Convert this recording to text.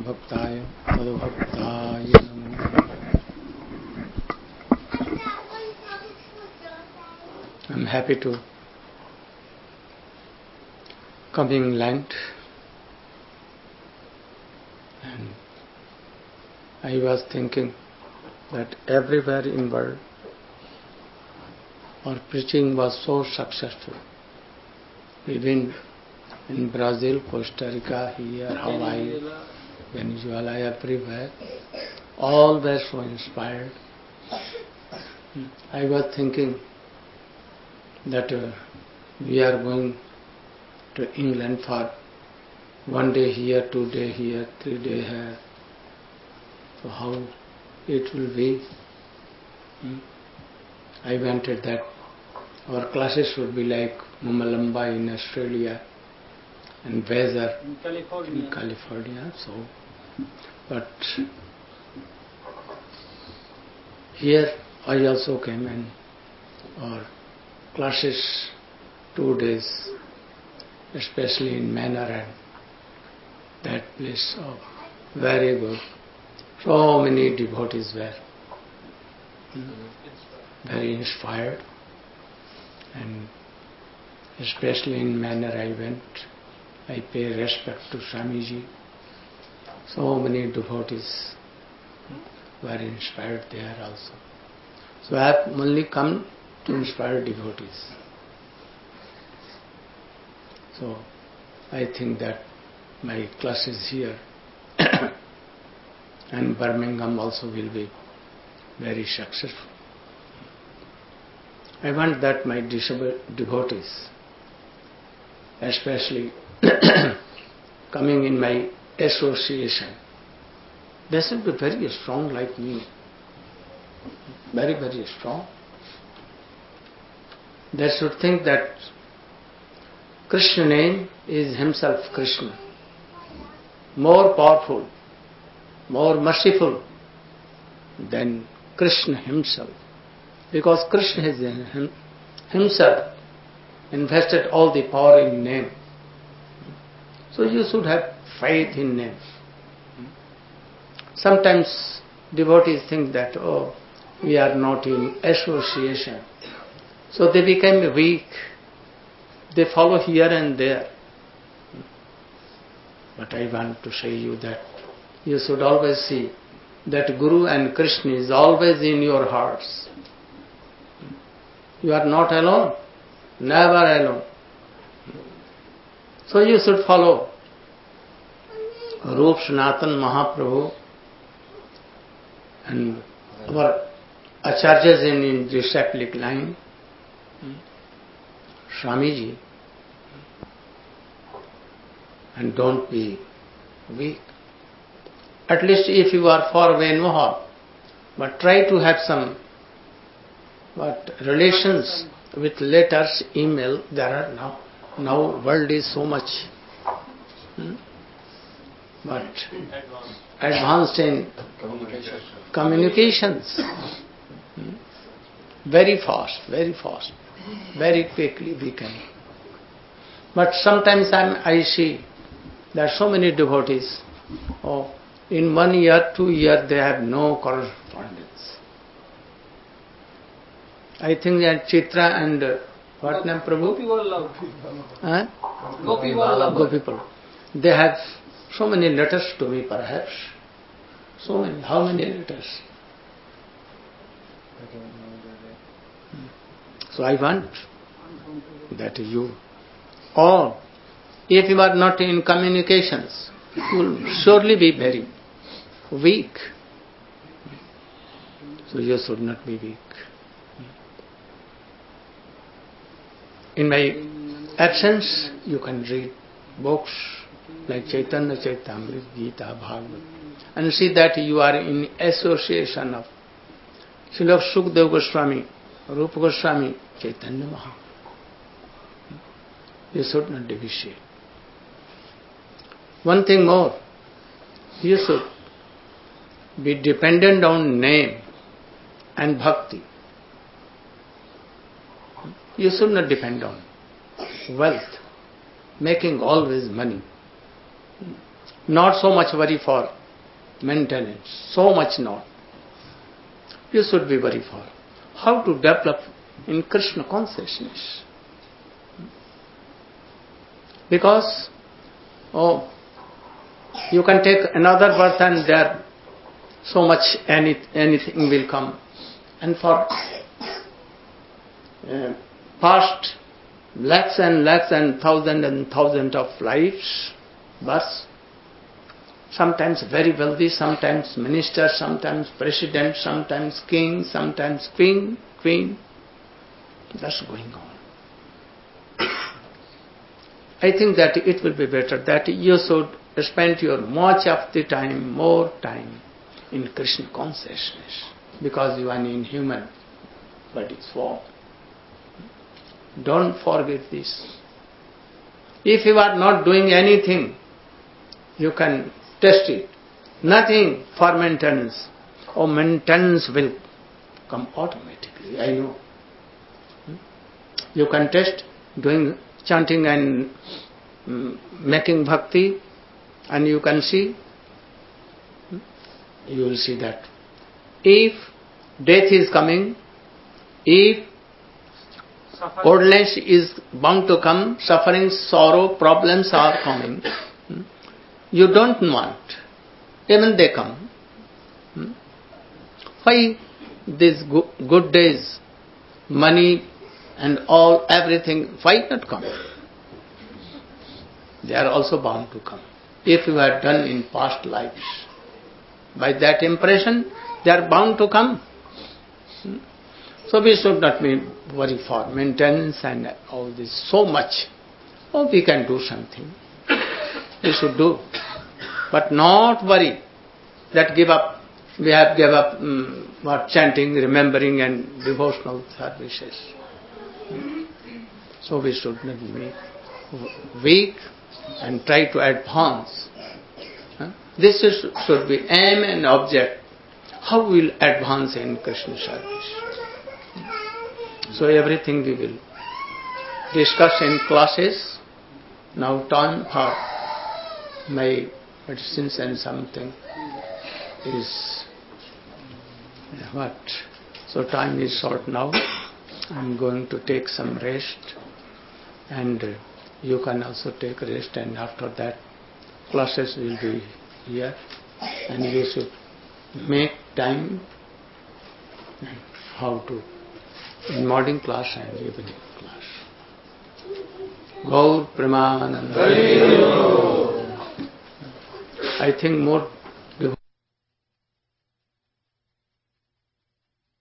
भक्ताय तद्भक्ताय NaMo. I'm happy to coming Lent, and I was thinking that everywhere in world our preaching was so successful. Even in Brazil, Costa Rica, here, Hawaii, Venezuela, everywhere, all were so inspired. I was thinking that we are going to England for 1 day here, 2 days here, 3 days here. So how it will be? I wanted that our classes would be like Mummalamba in Australia and Weather in California. So, but here I also came and our classes 2 days, especially in Manor and that place, very good. So many devotees were very inspired, and especially in Manor I went, I pay respect to Swamiji. So many devotees were inspired there also. So I have only come to inspire devotees. So I think that my classes here and Birmingham also will be very successful. I want that my devotees, especially coming in my association, they should be very strong like me. Very, very strong. They should think that Krishna name is himself Krishna, more powerful, more merciful than Krishna himself, because Krishna has himself invested all the power in name. So you should have faith in name. Sometimes devotees think that, oh, we are not in association. So they become weak. They follow here and there. But I want to say you that you should always see that Guru and Krishna is always in your hearts. You are not alone, never alone. So you should follow Rup Sanatan Mahaprabhu and our Acharyas in disciplic line, Swamiji, and don't be weak. At least if you are far away, no harm, but try to have some relations with letters, email. There are now world is so much but advanced in communications, very fast, very quickly we can. But sometimes I see that so many devotees, in 1 year, 2 years they have no correspondence. I think that Chitra and what name Prabhu? Gopipal. They have so many letters to me perhaps. So many. How many letters? So I want that you all, if you are not in communications, you will surely be very weak. So you should not be weak. In my absence, you can read books like Chaitanya Charitamrita, Gita, Bhagavad, and see that you are in association of Srila Sukadeva Goswami, Rupa Goswami, Chaitanya Mahaprabhu. You should not deviate. One thing more, you should be dependent on name and bhakti. You should not depend on wealth, making always money. Not so much worry for maintenance, so much not. You should be worried for how to develop in Krishna consciousness. Because, you can take another birth and there so much anything will come. And for past lakhs and thousands of lives, births, sometimes very wealthy, sometimes minister, sometimes president, sometimes king, sometimes queen. That's going on. I think that it will be better that you should spend your more time in Krishna consciousness, because you are in human body's form. Don't forget this. If you are not doing anything, you can test it. Nothing for maintenance. Maintenance will come automatically, I know. You can test doing chanting and making bhakti, and you can see, you will see that if death is coming, if oldness is bound to come, suffering, sorrow, problems are coming, you don't want, even they come. Why these good days, money and all, everything, why not come? They are also bound to come. If you had done in past lives, by that impression, they are bound to come. So we should not be worry for maintenance and all this so much. We can do something. We should do. But not worry that give up. We have give up chanting, remembering and devotional services. So we should not be weak and try to advance. This should be aim and object. How we will advance in Krishna service? So everything we will discuss in classes. Now time for my medicines and something is what? So time is short now. I'm going to take some rest, and you can also take rest, and after that classes will be here, and you should make time how to in morning class and evening class. Gaur Premanand. I think more